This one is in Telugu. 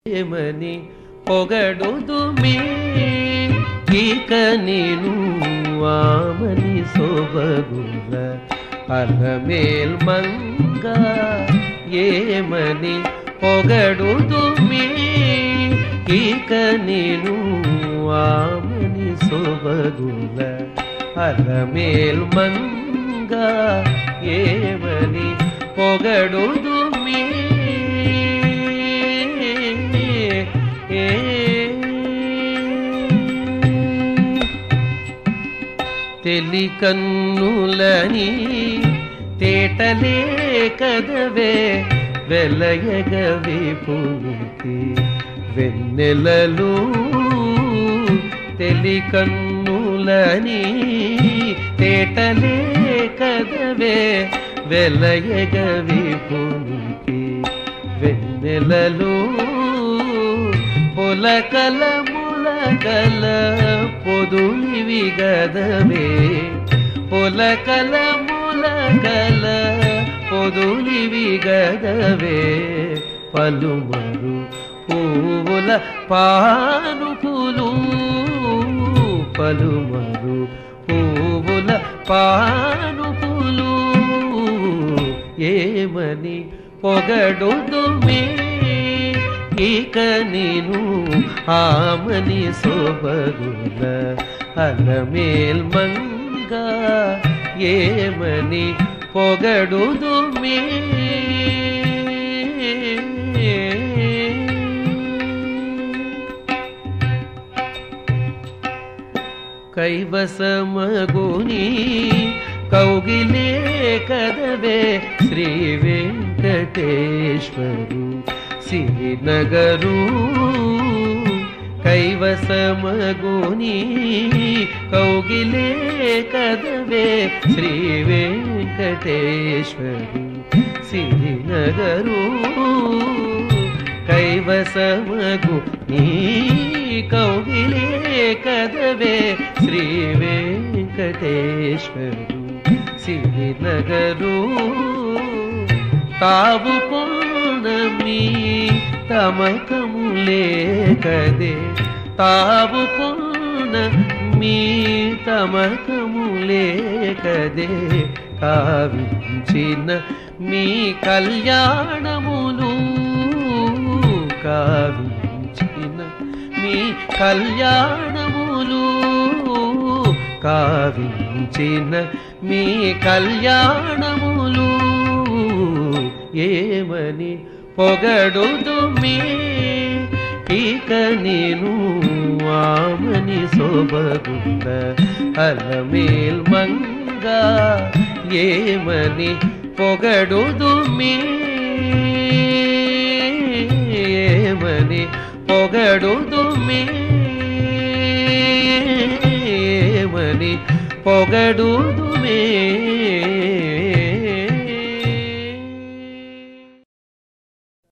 ఏమని పొగడుదుమే ఇక నేను ఆమని సొబగుల అలమేల్ మంగ ఏమని పొగడుదుమే ఇక నేను ఆమని సొబగుల అలమేల్ మంగ ఏమని పొగడుదుమే తెలి కన్నులని తేటలే కదవే వెలయగవి పునికి వెన్నెలలు తెలి కన్నులని తేటలే కదవే వెలయగవి పునికి వెన్నెలలు పొలకల ములకల పొదులివి గదవే పొలకల ములకల పొదులివి గదవే పలుమరు పువ్వుల పానుపులు పలుమరు పువ్వుల పానుపులు ఏమని పొగడుదుమే ఇక నేను ఆమని సొబగుల అలమేల్ మంగ ఏమని పొగడుదుమే కైవసమగుని కౌగిలే కదవే శ్రీ వెంకటేశ్వరు సిరినగరు కైవసమగుని కౌగిలే కదవే శ్రీ వెంకటేశ్వరు సిరినగరు కైవసమగు నీ కౌగిలే కదవే శ్రీ వెంకటేశ్వరు సిరినగరు తావుకొన్నమి తమకములే కదే తావుకొన్న మీ తమకములే కదే కావించిన మీ కళ్యాణములు కావించిన మీ కళ్యాణములు కావించిన మీ కళ్యాణములు ఏమని పొగడుదుమే ఇక నేను ఆమని సొబగుల అలమేల్ మంగ ఏమని పొగడుదుమే ఏమని పొగడుదుమే ఏమని పొగడుదుమే